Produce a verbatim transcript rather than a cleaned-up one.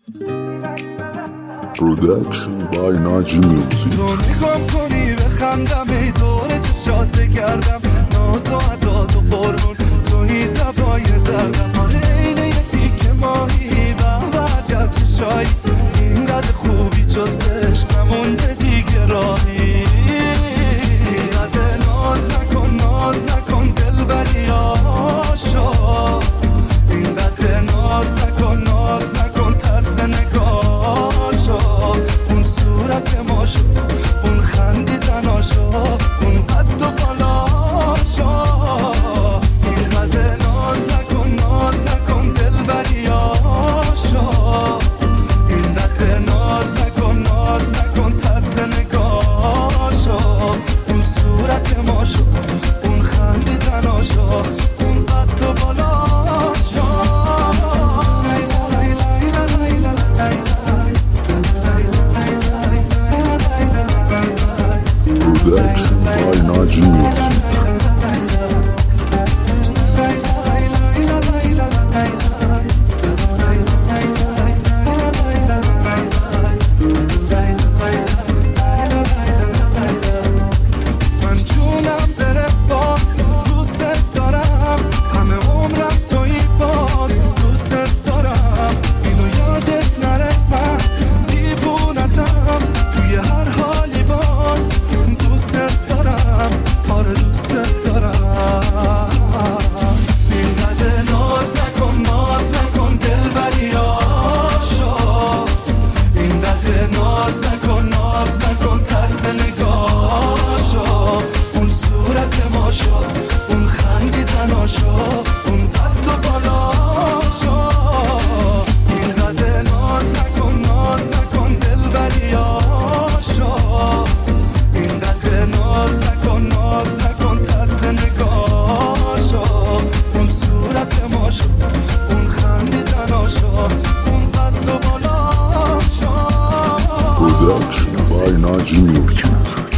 Production by Naji Music. تو نگام کنی بخندم ای دور چشات بگردم ناز و عداد و قربون توی دوای دردم آره اینه یه تیک ماهی و عجب چشایی اینقدر خوبی جز عشق نمونده دیگه راهی اینقدر ناز نکن ناز نکن دلبری آشا اینقدر ناز نکن ناز نکن طرز نگاشا اون صورت ما شد اون خندیدن شد اون قد و بالاشا اینقدر ناز نکن ناز نکن دلبری آشا اینقدر ناز نکن ناز نکن طرز نگاشا اون صورت ما شد اون خندیدن شد اون قد و بالاشا Production by Naji Music. من جونم بره باز دوست دارم همه عمرم توی باز دوست دارم اینو یادت نره من دیوونتم توی هر حالی باز دوست دارم آره دوست دارم اینقدر ناز نکن ناز نکن دلبری آشا اینقدر ناز نکن ناز نکن طرز نگاشا اون صورت ما شد اون خندیدن شد اون قد و بالاشا اینقدر ناز نکن ناز نکن دلبری آشا اینقدر ناز نکن ناز نکن طرز نگاشا اون صورت ما شد اون خندیدن شد اون قد و بالاشا Production by Naji Music.